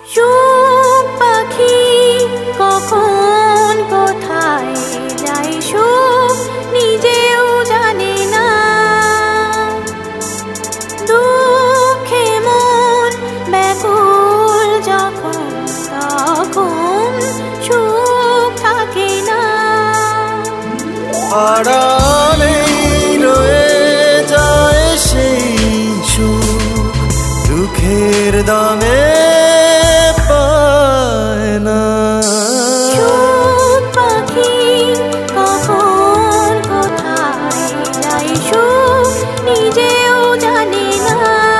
সুখ পাখি কখন কোথায় যায়, সুখ নিজেও জানে না। দুঃখে মন ব্যাকুল যখন, তখন সুখ থাকে না। আড়ালেই রয়ে যায় সেই সুখ, দুঃখের দামে পায় না। সুখ পাখি কখন কোথায় যায়, সুখ নিজেও জানে না।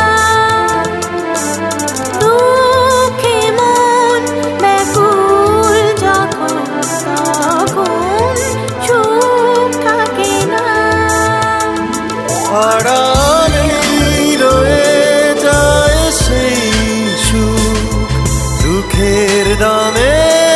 দুঃখে মন ব্যাকুল যখন, তখন সুখ থাকে না। আড়ালেই রয়ে যায় সেই সুখ, দুঃখের দামে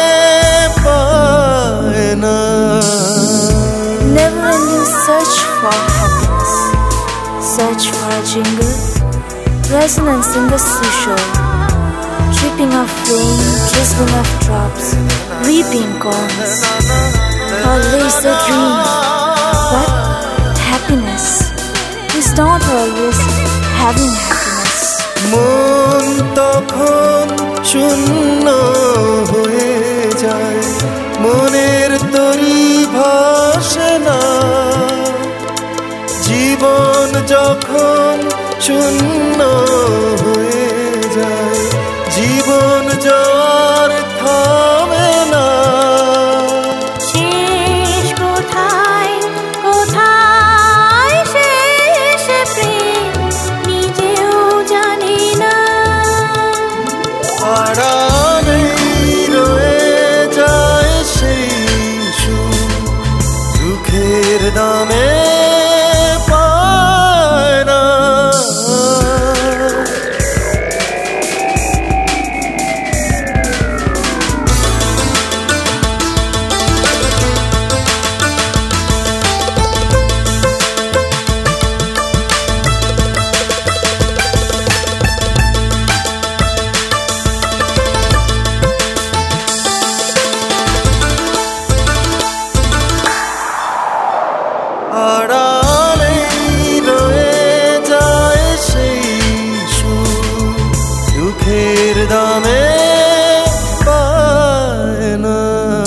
পায় না। Never-ending search for happiness, search for a jingle, resonance in the seashore, dripping of rain, drizzling of drops, weeping corns. Always a dream, but happiness is not always having happiness. মন তখন শূন্য হয়ে যায়, মনের তরি ভাসে না। জীবন যখন শূন্য হয়ে যায়, জীবন জোয়ার থামে না। শেষ কোথায়, কোথায় শেষ প্রেম নিজেও জানে না। আড়ালেই রয়ে যায় সেই সুখ, দুঃখের দামে পায় না। আড়ালেই রয়ে যায় সেই সুখ, দুঃখের দামে পায় না।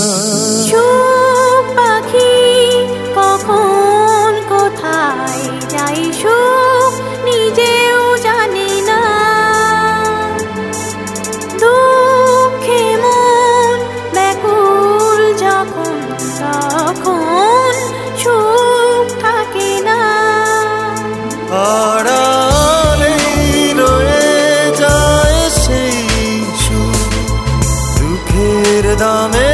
সুখ পাখি কখন কোথায় যায়, সুখ নিজেও জানে না। দুঃখে মন ব্যাকুল যখন, তখন সুখ থাকে না। আড়ালেই রয়ে যায় সেই সুখ, দুঃখের দামে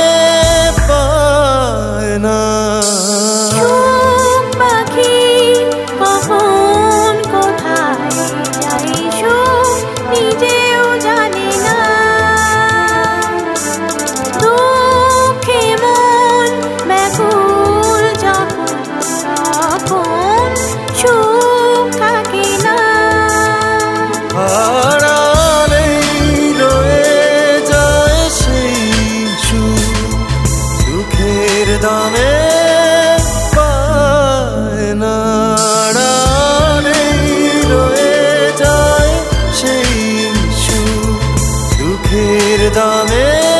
পায় না। সুখ পাখি কখন কোথায় যায়, সুখ নিজেও জানে না। দুঃখে মন ব্যাকুল যখন, তখন সুখ থাকে না। আড়ালেই রয়ে যায় সেই সুখ, দুঃখের দামে পায় না। আড়ালেই রয়ে যায় সেই সুখ, দুঃখের দামে